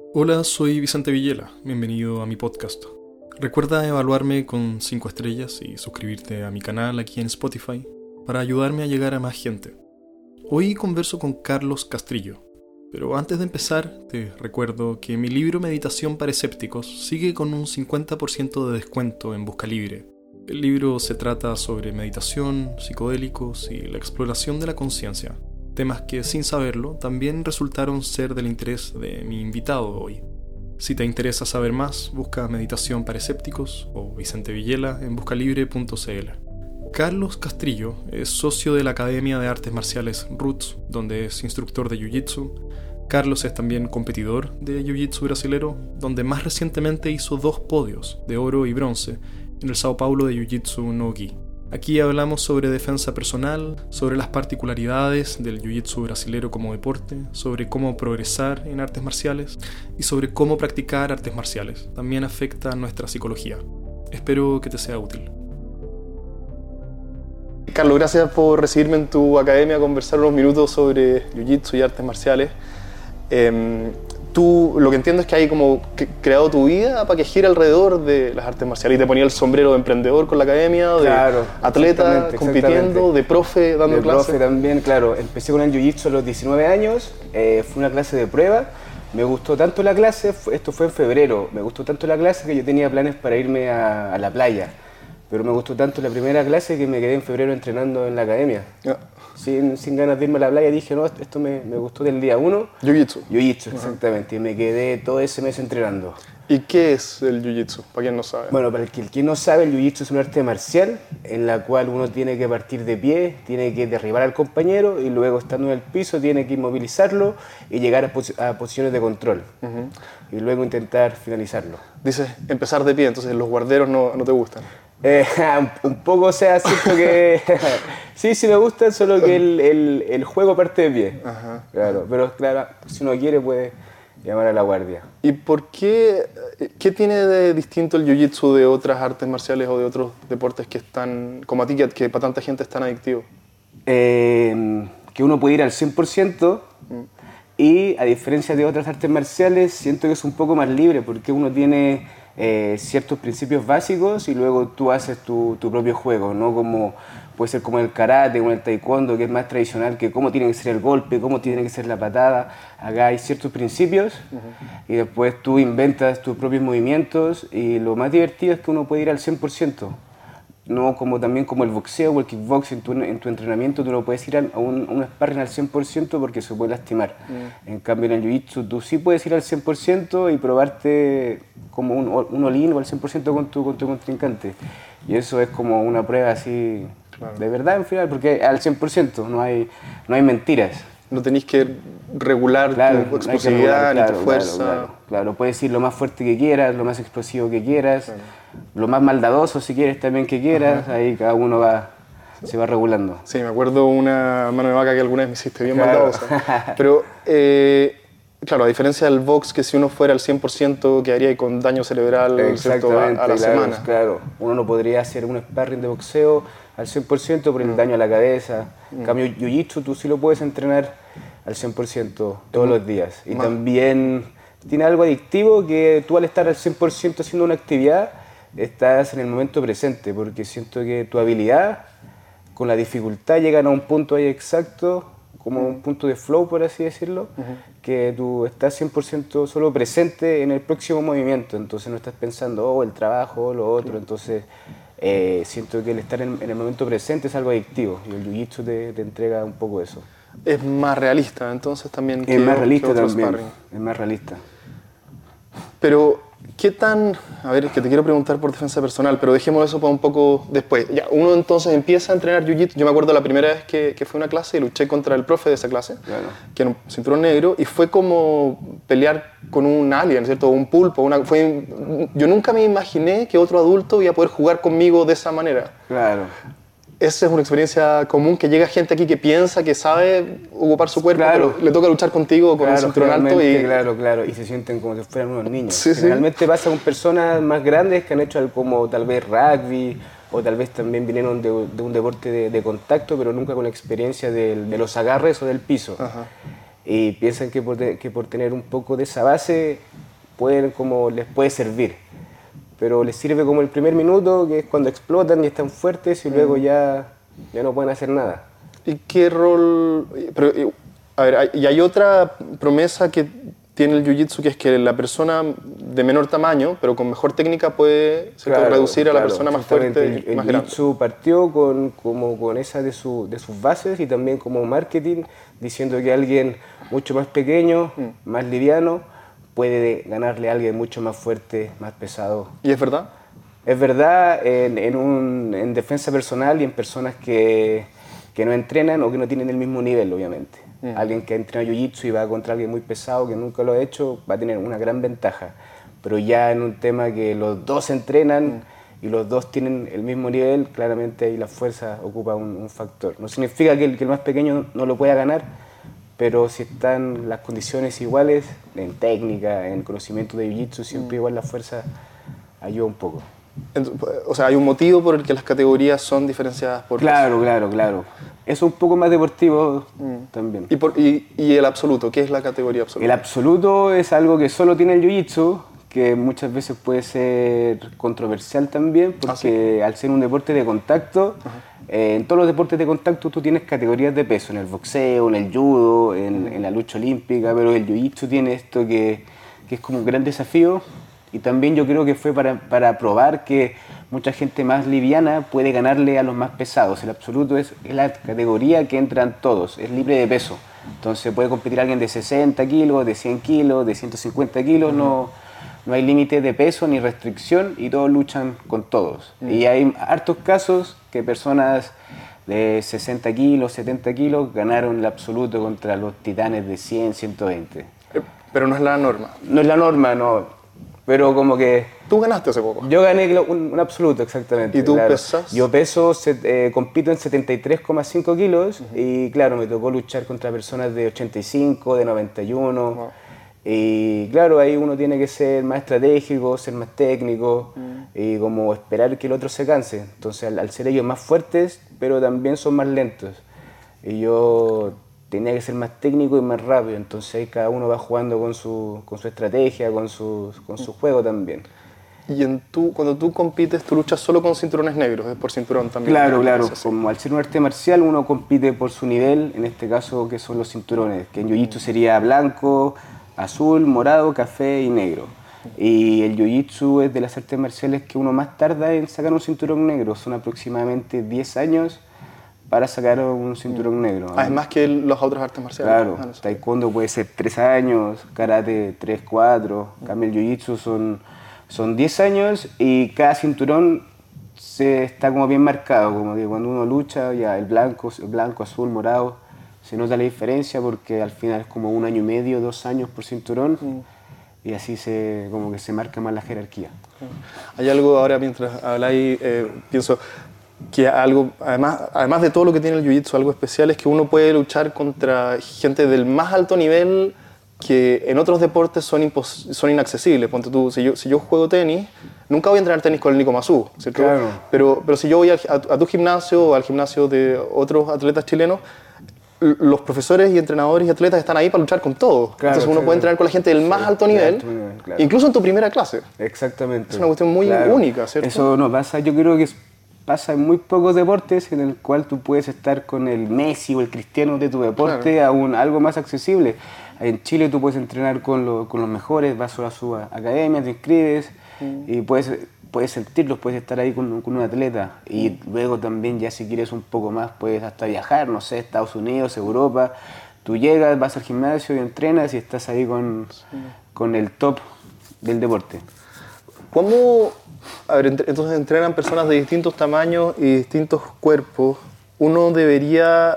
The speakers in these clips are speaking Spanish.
Hola, soy Vicente Villela, bienvenido a mi podcast. Recuerda evaluarme con 5 estrellas y suscribirte a mi canal aquí en Spotify para ayudarme a llegar a más gente. Hoy converso con Carlos Castrillo, pero antes de empezar te recuerdo que mi libro Meditación para Escépticos sigue con un 50% de descuento en Busca Libre. El libro se trata sobre meditación, psicodélicos y la exploración de la conciencia. Temas que, sin saberlo, también resultaron ser del interés de mi invitado hoy. Si te interesa saber más, busca Meditación para Escépticos o Vicente Villela en buscalibre.cl. Carlos Castrillo es socio de la Academia de Artes Marciales Roots, donde es instructor de Jiu-Jitsu. Carlos es también competidor de Jiu-Jitsu brasilero, donde más recientemente hizo 2 podios de oro y bronce en el Sao Paulo de Jiu-Jitsu no Gi. Aquí hablamos sobre defensa personal, sobre las particularidades del jiu-jitsu brasilero como deporte, sobre cómo progresar en artes marciales y sobre cómo practicar artes marciales. También afecta a nuestra psicología. Espero que te sea útil. Carlos, gracias por recibirme en tu academia a conversar unos minutos sobre jiu-jitsu y artes marciales. Tú, lo que entiendo es que hay como creado tu vida para que gire alrededor de las artes marciales y te ponía el sombrero de emprendedor con la academia, claro, de atleta compitiendo, de profe dando clases. De profe también, claro. Empecé con el jiu-jitsu a los 19 años, fue una clase de prueba. Me gustó tanto la clase, esto fue en febrero, me gustó tanto la clase que yo tenía planes para irme a la playa. Pero me gustó tanto la primera clase que me quedé en febrero entrenando en la academia. Sin ganas de irme a la playa, dije, no, esto me gustó del día 1. Jiu-jitsu. Jiu-jitsu, exactamente. Y me quedé todo ese mes entrenando. ¿Y qué es el jiu-jitsu, para quien no sabe? Bueno, para quien no sabe, el jiu-jitsu es un arte marcial en la cual uno tiene que partir de pie, tiene que derribar al compañero y luego, estando en el piso, tiene que inmovilizarlo y llegar a posiciones de control. Y luego intentar finalizarlo. Dices, empezar de pie, entonces los guarderos no te gustan. Un poco, o sea, siento que sí me gusta, solo que el juego parte de pie. Claro, pero claro, si uno quiere puede llamar a la guardia. ¿Y por qué tiene de distinto el jiu-jitsu de otras artes marciales o de otros deportes que están, como a ti, que para tanta gente es tan adictivo? Que uno puede ir al 100% y, a diferencia de otras artes marciales, siento que es un poco más libre porque uno tiene ciertos principios básicos y luego tú haces tu propio juego, ¿no? Como puede ser como el karate o en el taekwondo, que es más tradicional, que cómo tiene que ser el golpe, cómo tiene que ser la patada. Acá hay ciertos principios y después tú inventas tus propios movimientos y lo más divertido es que uno puede ir al 100%. No como también como el boxeo o el kickboxing, en tu entrenamiento tú no puedes ir a un sparring al 100% porque se puede lastimar. En cambio en el jiu-jitsu tú sí puedes ir al 100% y probarte como un all-in o al 100% con tu contrincante. Y eso es como una prueba así, claro, de verdad en final, porque al 100% no hay mentiras. No tenéis que regular tu explosividad ni tu fuerza. Claro, puedes ir lo más fuerte que quieras, lo más explosivo que quieras, lo más maldadoso si quieres también que quieras, ahí cada uno se va regulando. Sí, me acuerdo una mano de vaca que alguna vez me hiciste bien maldadosa. Pero, claro, a diferencia del box, que si uno fuera al 100% quedaría con daño cerebral, ¿cierto? a la semana. Claro, uno no podría hacer un sparring de boxeo al 100% por el daño a la cabeza. En cambio, jiu-jitsu tú sí lo puedes entrenar al 100% todos los días. Y también tiene algo adictivo que tú, al estar al 100% haciendo una actividad, estás en el momento presente, porque siento que tu habilidad con la dificultad llegan a un punto ahí exacto, como un punto de flow, por así decirlo, que tú estás 100% solo presente en el próximo movimiento, entonces no estás pensando, el trabajo, lo otro, entonces siento que el estar en el momento presente es algo adictivo y el jiu-jitsu te entrega un poco eso. Es más realista, entonces también. Es más realista también, es más realista. Pero, ¿qué tan...? A ver, que te quiero preguntar por defensa personal, pero dejemos eso para un poco después. Ya, uno entonces empieza a entrenar jiu-jitsu. Yo me acuerdo la primera vez que fui a una clase y luché contra el profe de esa clase, que era un cinturón negro, y fue como pelear con un alien, ¿cierto? Un pulpo. Yo nunca me imaginé que otro adulto iba a poder jugar conmigo de esa manera. Claro. Esa es una experiencia común, que llega gente aquí que piensa, que sabe ocupar su cuerpo, pero le toca luchar contigo con un cinturón alto y... Claro, y se sienten como si fueran unos niños. Generalmente pasa con personas más grandes que han hecho algo como tal vez rugby, o tal vez también vinieron de un deporte de contacto, pero nunca con la experiencia de los agarres o del piso. Y piensan que por tener un poco de esa base les puede servir. Pero les sirve como el primer minuto, que es cuando explotan y están fuertes y luego ya no pueden hacer nada. ¿Y qué rol...? Pero, a ver, y hay otra promesa que tiene el jiu-jitsu, que es que la persona de menor tamaño, pero con mejor técnica, puede reducir a la persona más fuerte y más grande. El jiu-jitsu partió con esa de sus bases y también como marketing, diciendo que alguien mucho más pequeño, más liviano, puede ganarle a alguien mucho más fuerte, más pesado. ¿Y es verdad? Es verdad en defensa personal y en personas que no entrenan o que no tienen el mismo nivel, obviamente. Alguien que entrena jiu-jitsu y va contra alguien muy pesado que nunca lo ha hecho, va a tener una gran ventaja. Pero ya en un tema que los dos entrenan y los dos tienen el mismo nivel, claramente ahí la fuerza ocupa un factor. No significa que el más pequeño no lo pueda ganar, pero si están las condiciones iguales, en técnica, en conocimiento de jiu-jitsu, siempre igual la fuerza ayuda un poco. O sea, hay un motivo por el que las categorías son diferenciadas por... Claro. Eso es un poco más deportivo también. ¿Y el absoluto? ¿Qué es la categoría absoluta? El absoluto es algo que solo tiene el jiu-jitsu, que muchas veces puede ser controversial también, porque al ser un deporte de contacto, en todos los deportes de contacto tú tienes categorías de peso, en el boxeo, en el judo, en la lucha olímpica, pero el jiu-jitsu tiene esto que es como un gran desafío. Y también yo creo que fue para probar que mucha gente más liviana puede ganarle a los más pesados. El absoluto es la categoría que entran todos, es libre de peso. Entonces puede competir alguien de 60 kilos, de 100 kilos, de 150 kilos, no hay límite de peso ni restricción y todos luchan con todos. Y hay hartos casos que personas de 60 kilos, 70 kilos ganaron el absoluto contra los titanes de 100, 120. Pero no es la norma. No es la norma, no. Pero como que... ¿Tú ganaste hace poco? Yo gané un absoluto, exactamente. ¿Y tú pesas? Yo compito en 73,5 kilos y claro, me tocó luchar contra personas de 85, de 91. Wow. Y claro, ahí uno tiene que ser más estratégico, ser más técnico y como esperar que el otro se canse. Entonces al ser ellos más fuertes, pero también son más lentos. Y yo... tenía que ser más técnico y más rápido, entonces ahí cada uno va jugando con su estrategia, con su juego también. ¿Y cuando tú compites, tú luchas solo con cinturones negros, es por cinturón también? Claro, como al ser un arte marcial uno compite por su nivel, en este caso que son los cinturones, que en jiu-jitsu sería blanco, azul, morado, café y negro. Y el jiu-jitsu es de las artes marciales que uno más tarda en sacar un cinturón negro, son aproximadamente 10 años para sacar un cinturón negro. Es más que las otras artes marciales. Claro, taekwondo puede ser 3 años, karate 3, 4, en cambio el jiu-jitsu son 10 años y cada cinturón está como bien marcado, como que cuando uno lucha ya el blanco, azul, morado, se nota la diferencia porque al final es como 1 año y medio, 2 años por cinturón y así como que se marca más la jerarquía. Hay algo ahora mientras habláis, pienso... que algo, además de todo lo que tiene el jiu-jitsu, algo especial es que uno puede luchar contra gente del más alto nivel que en otros deportes son inaccesibles. Ponte tú, si yo juego tenis, nunca voy a entrenar tenis con el Nico Mazú, ¿cierto? Claro. Pero si yo voy a tu gimnasio o al gimnasio de otros atletas chilenos, los profesores y entrenadores y atletas están ahí para luchar con todos. Claro, entonces uno puede entrenar con la gente del más alto nivel, claro. Incluso en tu primera clase. Exactamente. Es una cuestión muy única, ¿cierto? Eso no pasa, yo creo que pasa en muy pocos deportes en el cual tú puedes estar con el Messi o el Cristiano de tu deporte, claro, a algo más accesible. En Chile tú puedes entrenar con los mejores, vas a su academia, te inscribes y puedes sentirlos, puedes estar ahí con un atleta. Y luego también ya si quieres un poco más puedes hasta viajar, no sé, Estados Unidos, Europa. Tú llegas, vas al gimnasio y entrenas y estás ahí con el top del deporte. ¿Cómo? A ver, entonces entrenan personas de distintos tamaños y distintos cuerpos. Uno debería...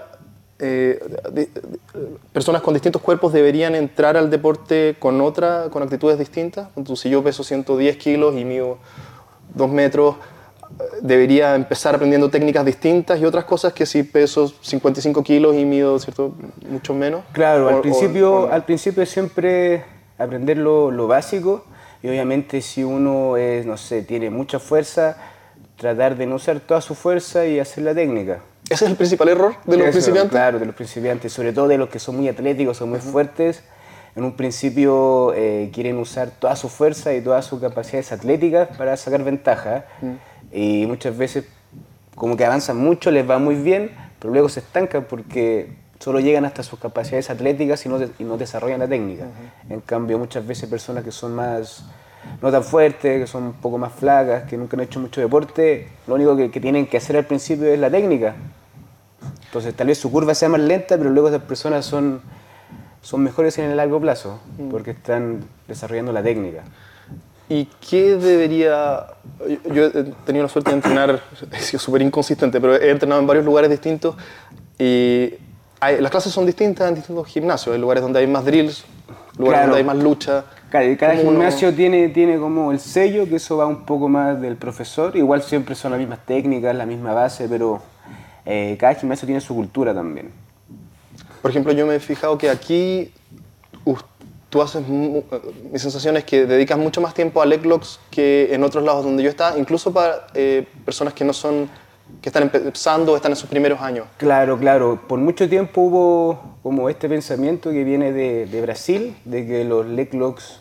personas con distintos cuerpos deberían entrar al deporte con actitudes distintas. Entonces, si yo peso 110 kilos y mido 2 metros, debería empezar aprendiendo técnicas distintas y otras cosas que si peso 55 kilos y mido, ¿cierto?, mucho menos. Claro, al principio siempre aprender lo básico. Y obviamente si uno tiene mucha fuerza, tratar de no usar toda su fuerza y hacer la técnica. ¿Ese es el principal error de los principiantes? Claro, de los principiantes, sobre todo de los que son muy atléticos, son muy fuertes, en un principio quieren usar toda su fuerza y todas sus capacidades atléticas para sacar ventaja. Y muchas veces como que avanzan mucho, les va muy bien, pero luego se estancan porque solo llegan hasta sus capacidades atléticas y no desarrollan la técnica. En cambio, muchas veces personas que son más, no tan fuertes, que son un poco más flacas, que nunca han hecho mucho deporte, lo único que tienen que hacer al principio es la técnica. Entonces tal vez su curva sea más lenta, pero luego esas personas son mejores en el largo plazo, porque están desarrollando la técnica. ¿Y qué debería...? Yo he tenido la suerte de entrenar, he sido súper inconsistente, pero he entrenado en varios lugares distintos y las clases son distintas en distintos gimnasios. Hay lugares donde hay más drills, lugares donde hay más lucha. Cada gimnasio tiene como el sello, que eso va un poco más del profesor. Igual siempre son las mismas técnicas, la misma base, pero cada gimnasio tiene su cultura también. Por ejemplo, yo me he fijado que aquí tú haces, mi sensación es que dedicas mucho más tiempo a leg locks que en otros lados donde yo estaba, incluso para personas que están empezando o están en sus primeros años. Claro. Por mucho tiempo hubo como este pensamiento que viene de Brasil, de que los leg locks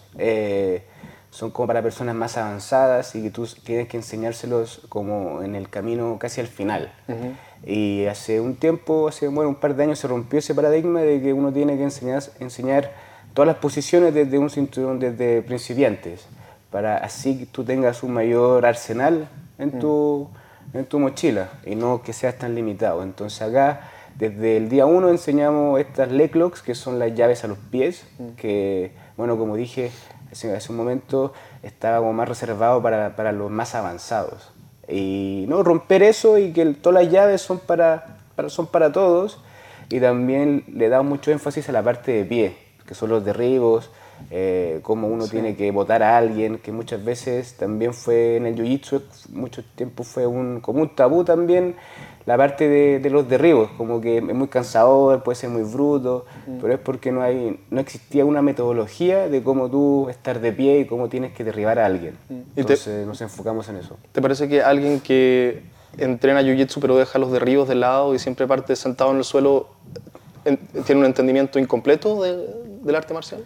son como para personas más avanzadas y que tú tienes que enseñárselos como en el camino casi al final. Y hace un tiempo, un par de años, se rompió ese paradigma de que uno tiene que enseñar todas las posiciones desde un cinturón, desde principiantes, para así que tú tengas un mayor arsenal en tu mochila y no que seas tan limitado. Entonces acá, desde el día 1 enseñamos estas leg locks, que son las llaves a los pies, que, bueno, como dije hace un momento, estaba como más reservado para los más avanzados. Y no romper eso y que todas las llaves son para todos, y también le da mucho énfasis a la parte de pie, que son los derribos, cómo uno tiene que botar a alguien, que muchas veces también fue en el jiu-jitsu, mucho tiempo fue como un tabú también, la parte de los derribos, como que es muy cansador, puede ser muy bruto, pero es porque no existía una metodología de cómo tú estar de pie y cómo tienes que derribar a alguien. Entonces nos enfocamos en eso. ¿Te parece que alguien que entrena jiu-jitsu pero deja los derribos de lado y siempre parte sentado en el suelo tiene un entendimiento incompleto del arte marcial?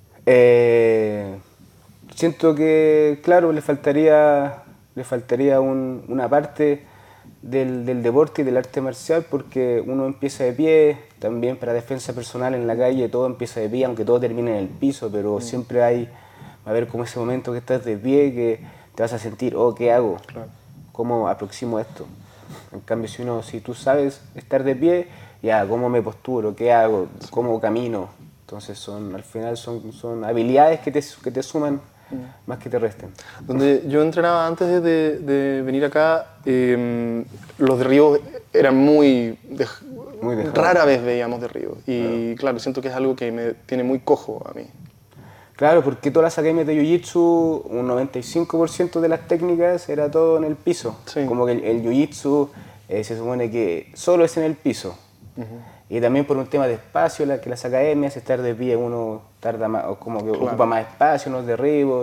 Siento que, claro, le faltaría una parte del deporte y del arte marcial, porque uno empieza de pie, también para defensa personal en la calle todo empieza de pie, aunque todo termine en el piso, pero siempre va a haber como ese momento que estás de pie que te vas a sentir, oh, ¿qué hago? Claro. ¿Cómo aproximo esto? En cambio, si tú sabes estar de pie, ya, ¿cómo me posturo? ¿Qué hago? ¿Cómo camino? Entonces al final son habilidades que te suman más que te resten. Donde yo entrenaba antes de venir acá, los derribos eran muy rara vez veíamos derribos. Y claro, siento que es algo que me tiene muy cojo a mí. Claro, porque todas las academias de jiu-jitsu, un 95% de las técnicas era todo en el piso. Sí. Como que el jiu-jitsu se supone que solo es en el piso. Y también por un tema de espacio, que las academias, estar de pie uno tarda más, como que ocupa más espacio en los derribos,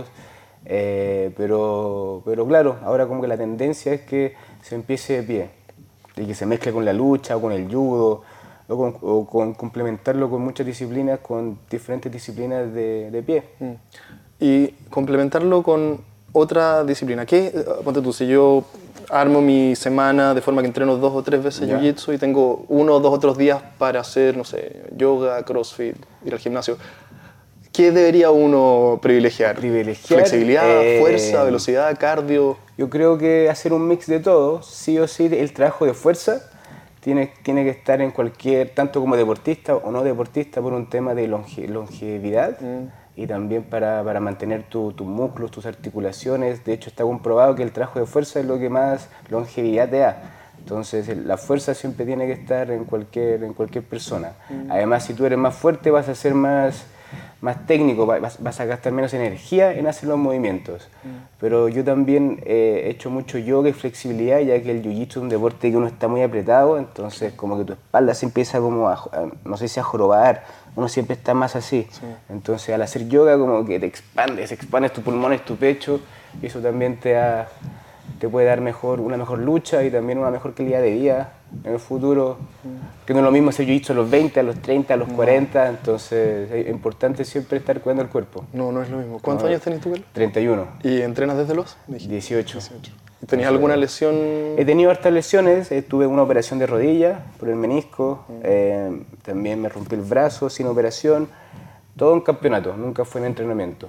pero claro, ahora como que la tendencia es que se empiece de pie y que se mezcle con la lucha o con el judo o con complementarlo con muchas disciplinas, con diferentes disciplinas de pie. Y complementarlo con otra disciplina. Ponte tú, si yo armo mi semana de forma que entreno 2 o 3 veces jiu-jitsu y tengo 1 o 2 otros días para hacer, no sé, yoga, crossfit, ir al gimnasio, ¿qué debería uno privilegiar? Flexibilidad, fuerza, velocidad, cardio. Yo creo que hacer un mix de todo, sí o sí, el trabajo de fuerza tiene que estar en tanto como deportista o no deportista, por un tema de longevidad. Y también para mantener tus músculos, tus articulaciones. De hecho, está comprobado que el trabajo de fuerza es lo que más longevidad te da. Entonces, la fuerza siempre tiene que estar en cualquier persona. Además, si tú eres más fuerte, vas a ser más técnico, vas a gastar menos energía en hacer los movimientos. Pero yo también he hecho mucho yoga y flexibilidad, ya que el jiu-jitsu es un deporte que uno está muy apretado, entonces como que tu espalda se empieza como no sé si a jorobar, uno siempre está más así. Sí. Entonces al hacer yoga como que te expandes tus pulmones, tu pecho, y eso también te puede dar una mejor lucha y también una mejor calidad de vida en el futuro, que no es lo mismo hacer jiu-jitsu a los 20, a los 30, a los 40, entonces es importante siempre estar cuidando el cuerpo. No, no es lo mismo. ¿Cuántos años tenés tú, Carlos? 31. ¿Y entrenas desde los? 18. ¿Tenías alguna lesión? He tenido hartas lesiones, tuve una operación de rodilla por el menisco, también me rompí el brazo sin operación, todo en campeonato, nunca fue en entrenamiento.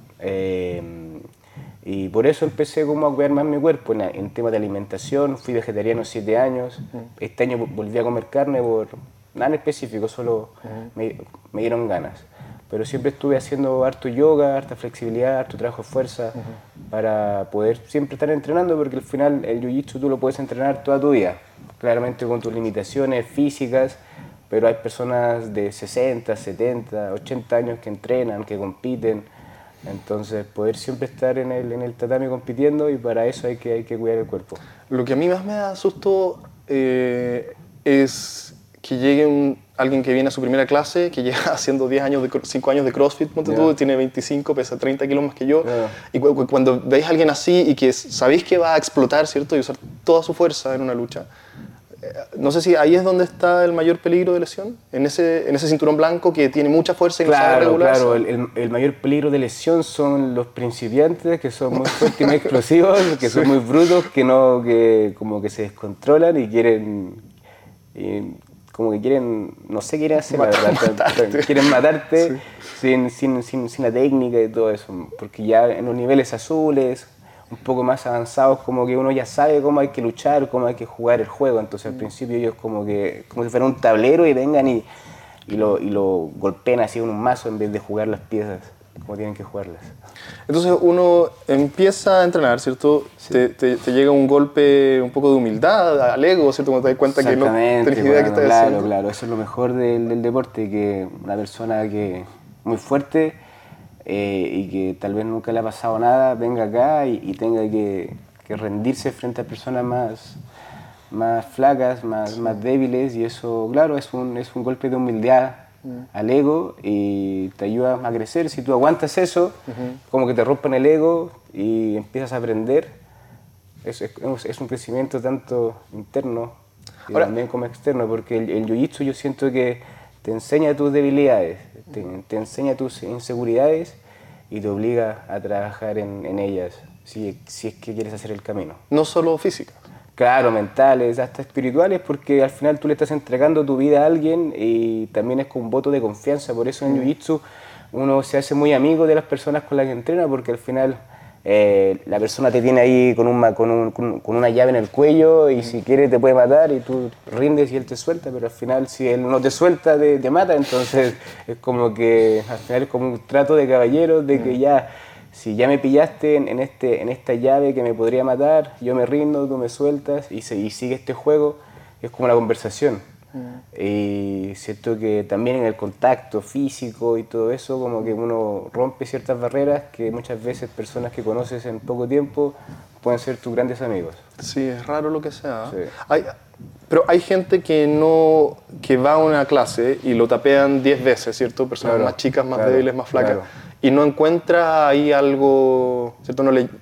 Y por eso empecé como a cuidar más mi cuerpo en temas de alimentación. Fui vegetariano 7 años. Este año volví a comer carne por nada en específico, solo me dieron ganas. Pero siempre estuve haciendo harto yoga, harta flexibilidad, harto trabajo de fuerza para poder siempre estar entrenando, porque al final el jiu-jitsu tú lo puedes entrenar toda tu vida, claramente con tus limitaciones físicas, pero hay personas de 60, 70, 80 años que entrenan, que compiten. Entonces, poder siempre estar en el tatami compitiendo, y para eso hay que cuidar el cuerpo. Lo que a mí más me da susto es que llegue alguien que viene a su primera clase, que llega haciendo 5 años de CrossFit, tiene 25, pesa 30 kilos más que yo, y cuando veis a alguien así y que sabéis que va a explotar, ¿cierto? Y usar toda su fuerza en una lucha, no sé si ahí es donde está el mayor peligro de lesión, en ese cinturón blanco que tiene mucha fuerza y no sabe regularse. Claro, el mayor peligro de lesión son los principiantes, que son muy fuertes y muy explosivos, que son muy brutos, que como que se descontrolan y quieren, no sé qué quieren hacer, la verdad, quieren matarte sin la técnica y todo eso, porque ya en los niveles azules, un poco más avanzados, como que uno ya sabe cómo hay que luchar, cómo hay que jugar el juego. Entonces al principio ellos como si fuera un tablero y vengan y lo golpean así con un mazo en vez de jugar las piezas como tienen que jugarlas. Entonces uno empieza a entrenar, ¿cierto? Sí. Te llega un golpe un poco de humildad al ego, ¿cierto? Cuando te das cuenta que no tienes idea de qué estás haciendo. Claro, eso es lo mejor del deporte, que una persona que muy fuerte y que tal vez nunca le ha pasado nada, venga acá y tenga que rendirse frente a personas más flacas, más débiles, y eso, claro, es un golpe de humildad al ego y te ayuda a crecer. Si tú aguantas eso, como que te rompen el ego y empiezas a aprender, es un crecimiento tanto interno y también como externo, porque el jiu-jitsu yo siento que te enseña tus debilidades, te enseña tus inseguridades y te obliga a trabajar en ellas, si es que quieres hacer el camino. No solo física. Claro, mentales, hasta espirituales, porque al final tú le estás entregando tu vida a alguien y también es con un voto de confianza. Por eso en Jiu-Jitsu uno se hace muy amigo de las personas con las que entrena, porque al final la persona te tiene ahí con una llave en el cuello y si quiere te puede matar y tú rindes y él te suelta, pero al final si él no te suelta te mata. Entonces es como que al final es como un trato de caballeros, de que ya, si ya me pillaste en esta llave que me podría matar, yo me rindo, tú me sueltas y sigue este juego. Es como una conversación. Y siento que también en el contacto físico y todo eso, como que uno rompe ciertas barreras que muchas veces personas que conoces en poco tiempo pueden ser tus grandes amigos. Sí, es raro lo que sea. Sí. Pero hay gente que va a una clase y lo tapean 10 veces, ¿cierto? Personas más chicas, más débiles, más flacas, y no encuentra ahí algo, ¿cierto?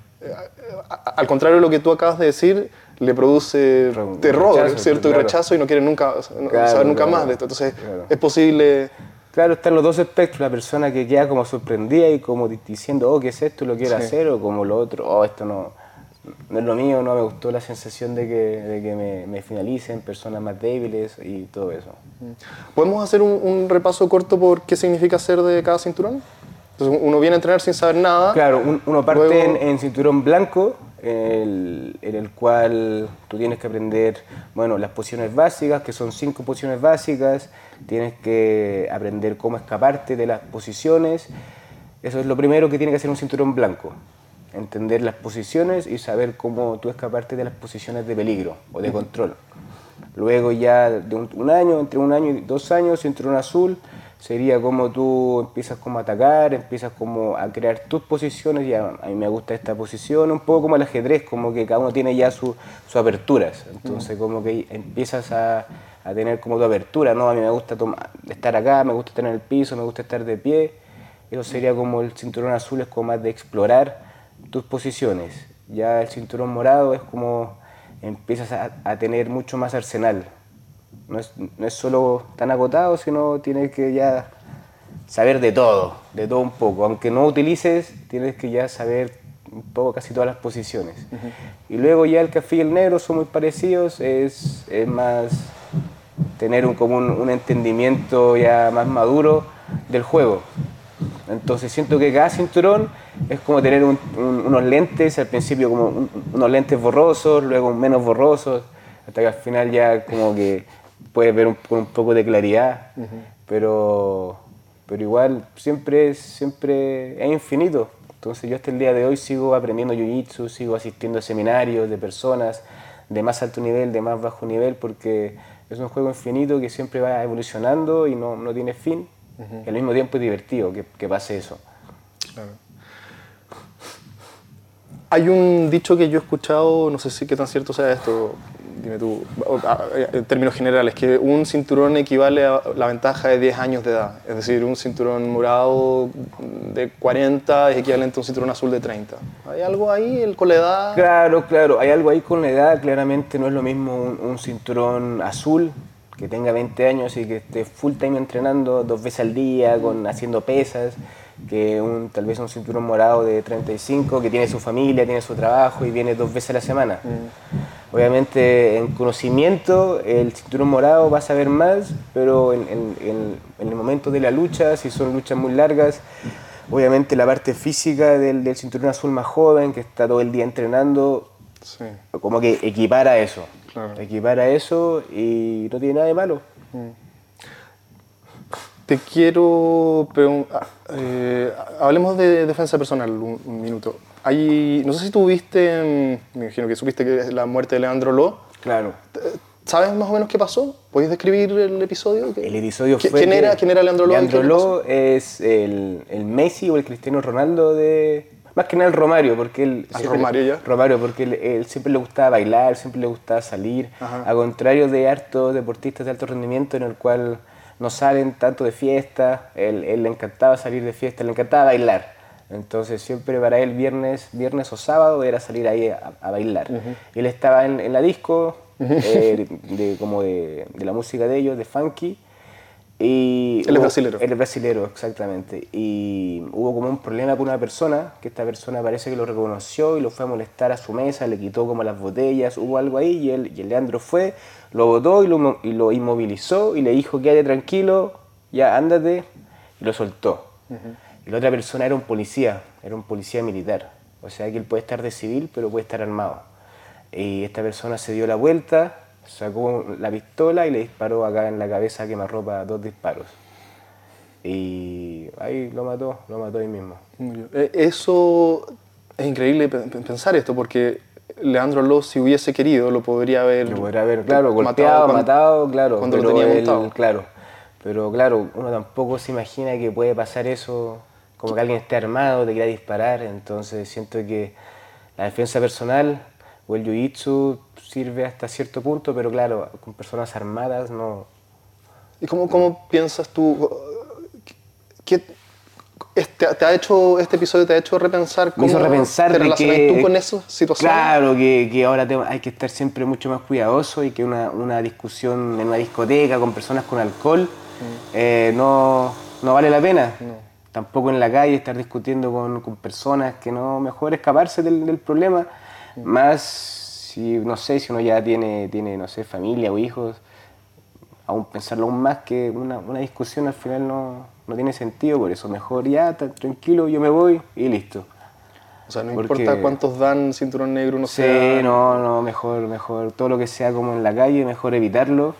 Al contrario de lo que tú acabas de decir, le produce terror, rechazo, ¿cierto? Y rechazo, y no quiere saber nunca más de esto. Entonces, es posible... Claro, están los dos espectros, la persona que queda como sorprendida y como diciendo, oh, ¿qué es esto? Lo quiero hacer, o como lo otro, oh, esto no es lo mío, no me gustó la sensación de que me finalicen, personas más débiles y todo eso. ¿Podemos hacer un repaso corto por qué significa ser de cada cinturón? Entonces, uno viene a entrenar sin saber nada. Claro, uno parte luego en cinturón blanco, en el cual tú tienes que aprender, bueno, las posiciones básicas, que son 5 posiciones básicas, tienes que aprender cómo escaparte de las posiciones. Eso es lo primero que tiene que hacer un cinturón blanco, entender las posiciones y saber cómo tú escaparte de las posiciones de peligro o de control. Luego ya de entre un año y 2 años, cinturón azul, sería como tú empiezas como a atacar, empiezas como a crear tus posiciones. Ya a mí me gusta esta posición, un poco como el ajedrez, como que cada uno tiene ya sus aperturas. Entonces como que empiezas a tener como tu apertura, ¿no? A mí me gusta estar acá, me gusta estar en el piso, me gusta estar de pie. Eso sería como el cinturón azul, es como más de explorar tus posiciones. Ya el cinturón morado es como empiezas a tener mucho más arsenal. No es solo tan agotado, sino tienes que ya saber de todo un poco. Aunque no utilices, tienes que ya saber un poco casi todas las posiciones. Y luego ya el café y el negro son muy parecidos, es más tener como un entendimiento ya más maduro del juego. Entonces siento que cada cinturón es como tener unos lentes, al principio como unos lentes borrosos, luego menos borrosos, hasta que al final ya como que puedes ver con un poco de claridad, pero igual siempre es infinito. Entonces yo hasta el día de hoy sigo aprendiendo jiu-jitsu, sigo asistiendo a seminarios de personas de más alto nivel, de más bajo nivel, porque es un juego infinito que siempre va evolucionando y no tiene fin. Y al mismo tiempo es divertido que pase eso. Claro. Hay un dicho que yo he escuchado, no sé si qué tan cierto sea esto, dime tú, en términos generales, que un cinturón equivale a la ventaja de 10 años de edad. Es decir, un cinturón morado de 40 es equivalente a un cinturón azul de 30. ¿Hay algo ahí con la edad? Claro, hay algo ahí con la edad. Claramente no es lo mismo un cinturón azul que tenga 20 años y que esté full time entrenando 2 veces al día, haciendo pesas, que tal vez un cinturón morado de 35 que tiene su familia, tiene su trabajo y viene 2 veces a la semana. Obviamente en conocimiento el cinturón morado va a saber más, pero en el momento de la lucha, si son luchas muy largas, obviamente la parte física del cinturón azul más joven, que está todo el día entrenando, Sí. como que equipara eso. Claro. Equipara eso y no tiene nada de malo. Te quiero preguntar, hablemos de defensa personal un minuto. No sé si tú viste, me imagino que supiste que es la muerte de Leandro Lo. Claro. ¿Sabes más o menos qué pasó? ¿Podéis describir el episodio? El episodio fue ¿Quién era Leandro Lo? Leandro Lo es el Messi o el Cristiano Ronaldo de... Más que nada el Romario, porque él... Romario, porque él siempre le gustaba bailar, siempre le gustaba salir, a contrario de hartos deportistas de alto rendimiento en el cual no salen tanto de fiesta, él le encantaba salir de fiesta, le encantaba bailar. Entonces siempre para él viernes o sábado era salir ahí a bailar. Él estaba en la disco, como de la música de ellos, de funky. Y él es brasilero. Él es brasilero, exactamente. Y hubo como un problema con una persona, que esta persona parece que lo reconoció y lo fue a molestar a su mesa, le quitó como las botellas, hubo algo ahí y el Leandro fue, lo botó y lo inmovilizó y le dijo quédate tranquilo, ya ándate, y lo soltó. Y la otra persona era un policía militar, o sea que él puede estar de civil pero puede estar armado. Y esta persona se dio la vuelta, sacó la pistola y le disparó acá en la cabeza a quemarropa 2 disparos. Y ahí lo mató ahí mismo. Eso es increíble pensar esto, porque Leandro Lo, si hubiese querido, lo podría haber... claro, golpeado, matado, claro. Cuando lo tenía montado. Claro, pero claro, uno tampoco se imagina que puede pasar eso, como que alguien esté armado, te quiera disparar. Entonces siento que la defensa personal o el jiu-jitsu sirve hasta cierto punto, pero claro, con personas armadas no. ¿Y cómo piensas tú? Este episodio te ha hecho repensar cómo te relacionas tú con esas situaciones? Claro, que ahora hay que estar siempre mucho más cuidadoso y que una discusión en una discoteca con personas con alcohol no vale la pena. No. Tampoco en la calle estar discutiendo con personas que no, mejor escaparse del problema. Más si uno ya tiene no sé, familia o hijos, aún pensarlo aún más que una discusión al final no tiene sentido, por eso mejor ya, tranquilo, yo me voy y listo. O sea, no importa cuántos dan cinturón negro, no sé. Sí, no, mejor todo lo que sea como en la calle, mejor evitarlo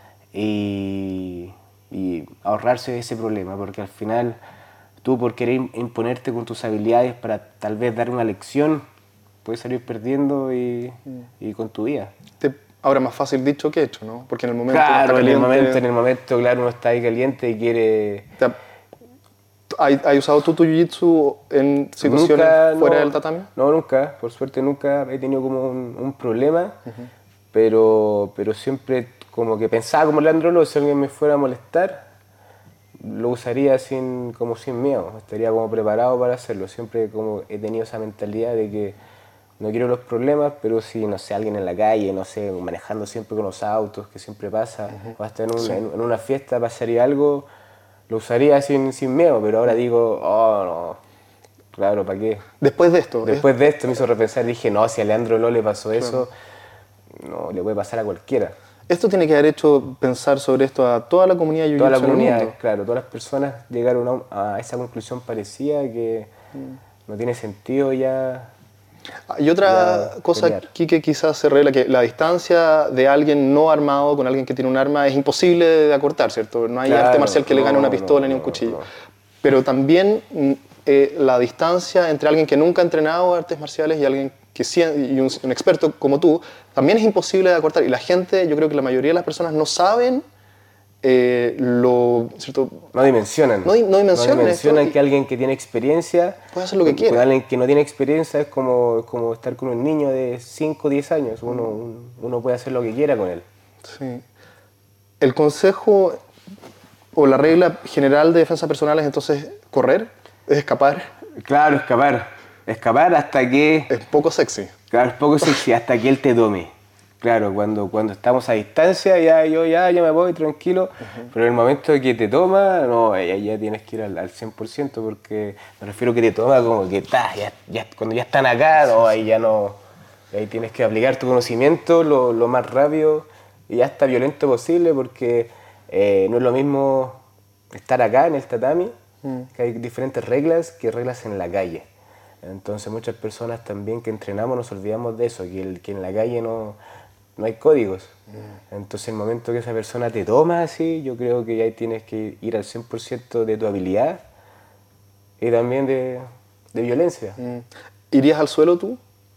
y ahorrarse ese problema, porque al final tú por querer imponerte con tus habilidades para tal vez dar una lección, puedes salir perdiendo y con tu vida. Ahora, más fácil dicho que hecho, ¿no? Porque en el momento claro, en el momento, claro, uno está ahí caliente y quiere... ¿Has usado tú tu jiu-jitsu en situaciones fuera del tatami? No, nunca. Por suerte nunca he tenido como un problema, pero siempre como que pensaba como Leandro Lo, si alguien me fuera a molestar, lo usaría sin miedo. Estaría como preparado para hacerlo. Siempre como he tenido esa mentalidad de que no quiero los problemas, pero si, no sé, alguien en la calle, no sé, manejando siempre con los autos, que siempre pasa, o hasta en una fiesta pasaría algo, lo usaría sin miedo, pero ahora digo, oh, no, claro, ¿para qué? Después de esto. Después de esto me hizo repensar, dije, no, si a Leandro Lo le pasó eso, no, le puede pasar a cualquiera. Esto tiene que haber hecho pensar sobre esto a toda la comunidad jiu-jitsu Toda la en el comunidad, mundo. claro, todas las personas llegaron a esa conclusión parecida que no tiene sentido ya. Y otra Ya, cosa pelear. aquí que quizás se revela, que la distancia de alguien no armado con alguien que tiene un arma es imposible de acortar, ¿cierto? No hay Claro, arte marcial que le gane una pistola no, ni un cuchillo. no. Pero también la distancia entre alguien que nunca ha entrenado artes marciales y alguien que sí, y un experto como tú, también es imposible de acortar. Y la gente, yo creo que la mayoría de las personas no saben ¿cierto? No dimensionan. No dimensionan esto y- que alguien que tiene experiencia Puede hacer lo que con quiera. alguien que no tiene experiencia es como estar con un niño de 5 o 10 años. Uno puede hacer lo que quiera con él. Sí. El consejo o la regla general de defensa personal es entonces correr, es escapar, Claro, escapar. Escapar hasta que... es poco sexy. Claro, es poco sexy, hasta que él te tome. Claro, cuando estamos a distancia, yo me voy tranquilo, pero en el momento de que te toma, no, ya tienes que ir al 100%, porque me refiero a que te toma como que cuando ya están acá, no, ahí ya no, ahí tienes que aplicar tu conocimiento lo más rápido y hasta violento posible, porque no es lo mismo estar acá en el tatami, que hay diferentes reglas que reglas en la calle. Entonces muchas personas también que entrenamos nos olvidamos de eso, que en la calle no hay códigos. Entonces el momento que esa persona te toma así, yo creo que ya tienes que ir al 100% de tu habilidad y también de violencia. ¿Irías al suelo tú?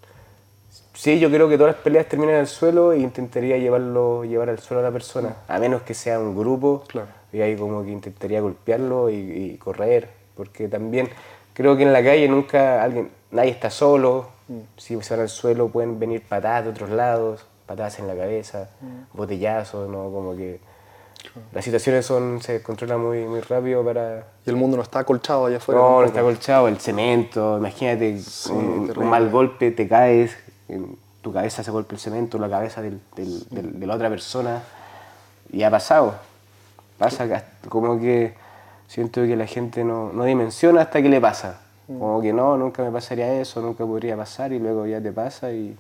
Sí, yo creo que todas las peleas terminan en el suelo e intentaría llevar al suelo a la persona, a menos que sea un grupo, Claro. y ahí como que intentaría golpearlo y correr, porque también creo que en la calle nadie está solo, si se van al suelo pueden venir patadas de otros lados, patadas en la cabeza, botellazos, ¿no? Como que las situaciones se controlan muy rápido para... Y el mundo no está acolchado allá afuera. No, no tampoco. está colchado, el cemento, imagínate un terrible. mal golpe, te caes, en tu cabeza se golpea el cemento, la cabeza de la otra persona, y ha pasado. Pasa que como que siento que la gente no dimensiona hasta que le pasa. Como que no, nunca me pasaría eso, nunca podría pasar, y luego ya te pasa y...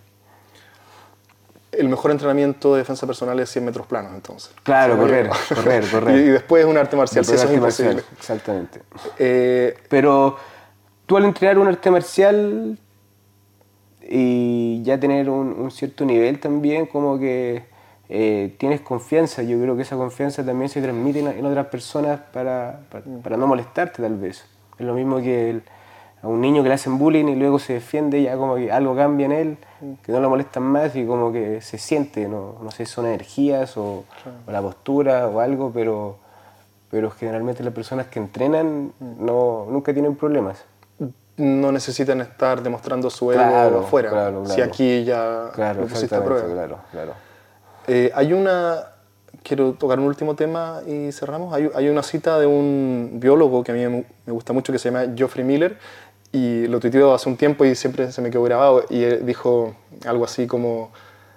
El mejor entrenamiento de defensa personal es 100 metros planos, entonces. Claro, Se correr, vaya. correr. Y después un arte marcial, si Después eso es arte imposible. marcial, exactamente. Eh, Pero tú al entrenar un arte marcial y ya tener un cierto nivel también, como que tienes confianza. Yo creo que esa confianza también se transmite en otras personas para no molestarte tal vez. Es lo mismo que a un niño que le hacen bullying y luego se defiende, ya como que algo cambia en él, que no lo molestan más y como que se siente, no sé si son energías o la postura o algo, pero generalmente las personas que entrenan nunca tienen problemas. no necesitan estar demostrando su ego Claro, afuera. claro. Si aquí ya Claro, lo pusiste a prueba. claro. Quiero tocar un último tema y cerramos. Hay una cita de un biólogo que a mí me gusta mucho que se llama Geoffrey Miller y lo tuiteó hace un tiempo y siempre se me quedó grabado y él dijo algo así como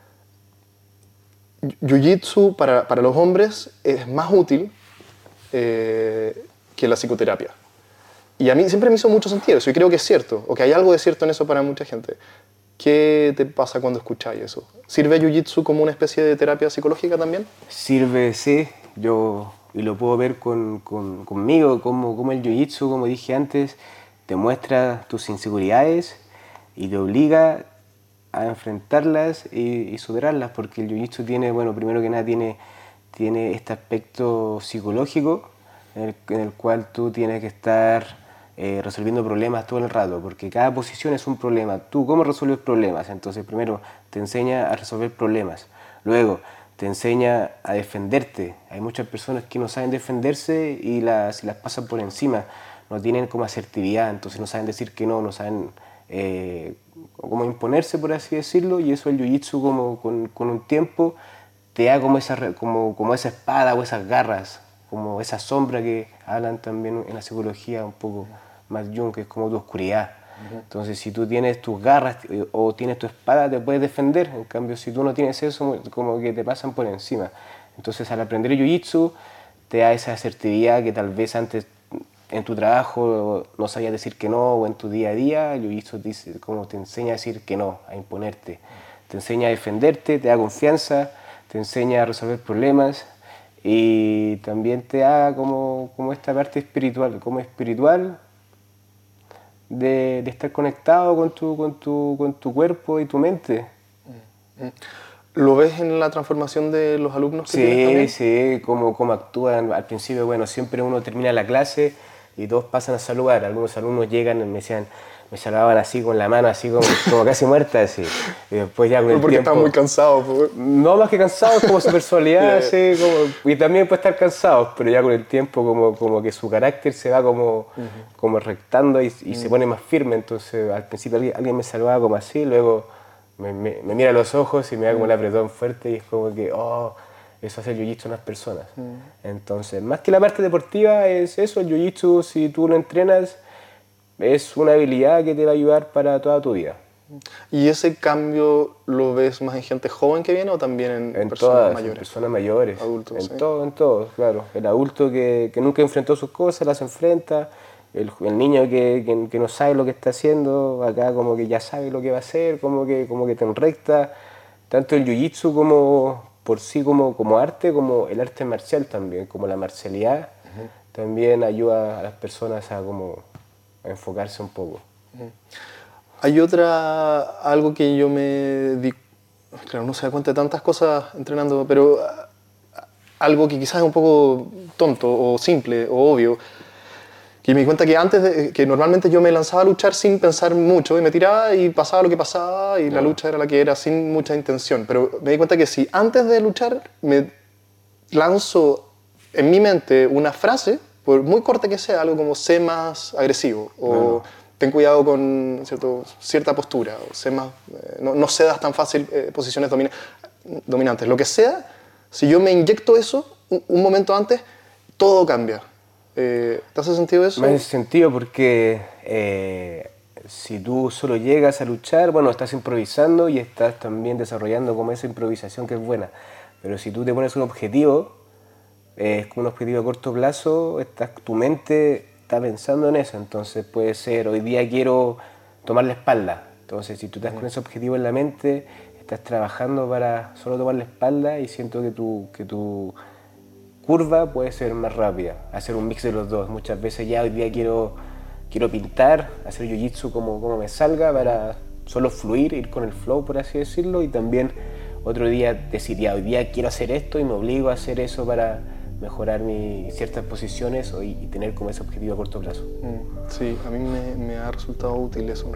Jiu-Jitsu para los hombres es más útil que la psicoterapia. Y a mí siempre me hizo mucho sentido eso y creo que es cierto, o que hay algo de cierto en eso para mucha gente. ¿Qué te pasa cuando escucháis eso? ¿Sirve Jiu-Jitsu como una especie de terapia psicológica también? Sirve, sí, y lo puedo ver conmigo, como el jiu-jitsu, como dije antes, te muestra tus inseguridades y te obliga a enfrentarlas y superarlas, porque el jiu-jitsu tiene, bueno, primero que nada tiene este aspecto psicológico en el cual tú tienes que estar resolviendo problemas todo el rato, porque cada posición es un problema. ¿Tú cómo resuelves problemas? Entonces primero te enseña a resolver problemas, luego te enseña a defenderte. Hay muchas personas que no saben defenderse y las pasan por encima, no tienen como asertividad, entonces no saben decir que no saben cómo imponerse, por así decirlo, y eso el jiu-jitsu como con un tiempo te da como esa espada o esas garras, como esa sombra que hablan también en la psicología un poco más Jung, que es como tu oscuridad. Entonces, si tú tienes tus garras o tienes tu espada, te puedes defender. En cambio, si tú no tienes eso, como que te pasan por encima. Entonces, al aprender Jiu-Jitsu, te da esa asertividad que tal vez antes en tu trabajo no sabías decir que no, o en tu día a día, Jiu-Jitsu como te enseña a decir que no, a imponerte. Te enseña a defenderte, te da confianza, te enseña a resolver problemas y también te da como esta parte espiritual, de estar conectado con tu cuerpo y tu mente. ¿Lo ves en la transformación de los alumnos que tienes también? Sí, cómo actúan. Al principio, bueno, siempre uno termina la clase y todos pasan a saludar. Algunos alumnos llegan y me saludaban así con la mano, así como casi muerta, así. Y después ya con el porque tiempo... estaban muy cansados. Pues. No más que cansados, como su personalidad, así, y también puede estar cansados, pero ya con el tiempo como que su carácter se va como rectando y se pone más firme. Entonces, al principio alguien me saludaba como así, luego me mira a los ojos y me da como el apretón fuerte y es como que, eso hace el jiu-jitsu en las personas. Entonces, más que la parte deportiva, es eso, el jiu-jitsu, si tú lo entrenas, es una habilidad que te va a ayudar para toda tu vida. ¿Y ese cambio lo ves más en gente joven que viene o también en personas mayores? En personas mayores, adultos, en todo, claro. El adulto que nunca enfrentó sus cosas, las enfrenta. El niño que no sabe lo que está haciendo, acá como que ya sabe lo que va a hacer, como que te enrecta. Tanto el jiu-jitsu como arte, como el arte marcial también, como la marcialidad, también ayuda a las personas a enfocarse un poco. Hay algo que yo me di, claro, no se da cuenta de tantas cosas entrenando, pero algo que quizás es un poco tonto o simple o obvio, que me di cuenta que que normalmente yo me lanzaba a luchar sin pensar mucho y me tiraba y pasaba lo que pasaba y la lucha era la que era sin mucha intención, pero me di cuenta que si antes de luchar me lanzo en mi mente una frase, por muy corta que sea, algo como sé más agresivo o ten cuidado con cierta postura, o sé más, no cedas tan fácil posiciones dominantes, lo que sea, si yo me inyecto eso un momento antes, todo cambia. ¿Te hace sentido eso? Me hace sentido porque si tú solo llegas a luchar, bueno, estás improvisando y estás también desarrollando como esa improvisación que es buena, pero si tú te pones un objetivo, es como un objetivo a corto plazo, tu mente está pensando en eso, entonces puede ser, hoy día quiero tomar la espalda, entonces si tú estás con ese objetivo en la mente, estás trabajando para solo tomar la espalda y siento que tu curva puede ser más rápida, hacer un mix de los dos. Muchas veces ya hoy día quiero pintar, hacer jiu-jitsu como me salga para solo fluir, ir con el flow, por así decirlo, y también otro día decir, ya hoy día quiero hacer esto y me obligo a hacer eso para mejorar ciertas posiciones y tener como ese objetivo a corto plazo. Sí, a mí me ha resultado útil eso.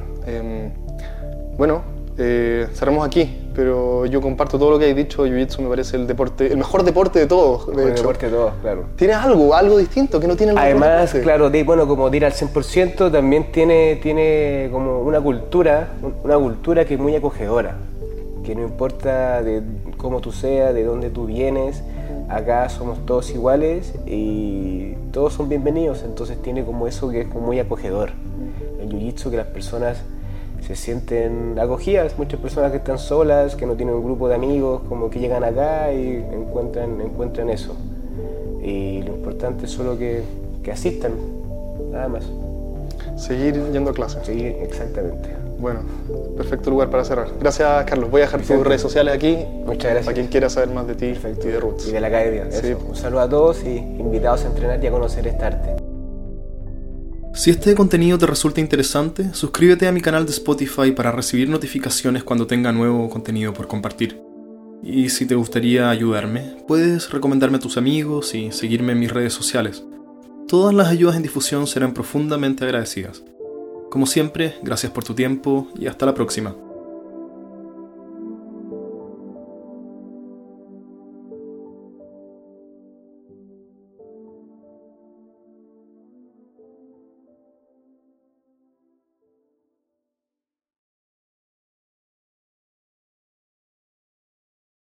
Cerramos aquí, pero yo comparto todo lo que has dicho. Jiu-Jitsu me parece el mejor deporte de todos, de hecho. Deporte de todos, claro. ¿Tienes algo distinto que no tiene el otro deporte? Además, claro, como de ir al 100%, también tiene como una cultura que es muy acogedora, que no importa de cómo tú seas, de dónde tú vienes, acá somos todos iguales y todos son bienvenidos, entonces tiene como eso que es como muy acogedor. El jiu-jitsu, que las personas se sienten acogidas, muchas personas que están solas, que no tienen un grupo de amigos, como que llegan acá y encuentran eso. Y lo importante es solo que asistan, nada más. Seguir yendo a clases. Seguir, exactamente. Bueno, perfecto lugar para cerrar. Gracias, Carlos. Voy a dejar tus redes sociales aquí. Muchas gracias. Para quien quiera saber más de ti y de Roots. Y de la academia. Sí. Un saludo a todos y invitados a entrenar y a conocer esta arte. Si este contenido te resulta interesante, suscríbete a mi canal de Spotify para recibir notificaciones cuando tenga nuevo contenido por compartir. Y si te gustaría ayudarme, puedes recomendarme a tus amigos y seguirme en mis redes sociales. Todas las ayudas en difusión serán profundamente agradecidas. Como siempre, gracias por tu tiempo y hasta la próxima.